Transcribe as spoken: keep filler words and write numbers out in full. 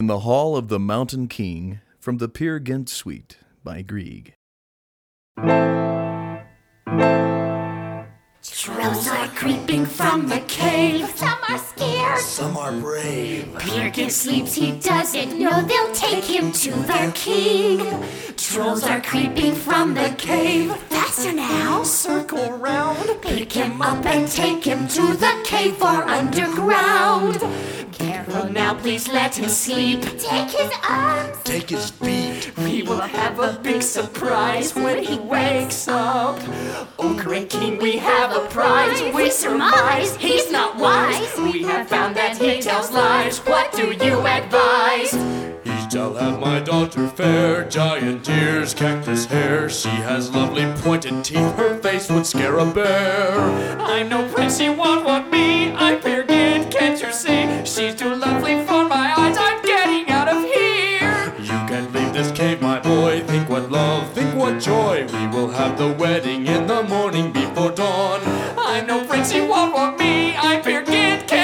the Hall of the Mountain King from the Peer Gynt Suite by Grieg. Trolls are creeping from the cave. Some are scared, some are brave. Peer Gynt sleeps, he doesn't know they'll take him to their king. Trolls are creeping from the cave. Faster now, circle round. Pick him up and take him to the cave far underground. Careful now, please let him sleep. Take his arms, take his feet. We will have a big surprise when he wakes up. Oh, great king, we have a prize. We surmise he's not wise. We have found that he tells lies. What do you advise? He shall have my daughter fair, giant ears, cactus hair. She has lovely pointed teeth, her face would scare a bear. I'm no prince, she won't want me. I'm Peer Gynt, can't you see? She's too lovely for my eyes, I'm getting out of here. You can't leave this cave, my boy. Think what love, think what joy. We will have the wedding in the morning before dawn. I'm no prince, she won't want me. I'm Peer Gynt, can't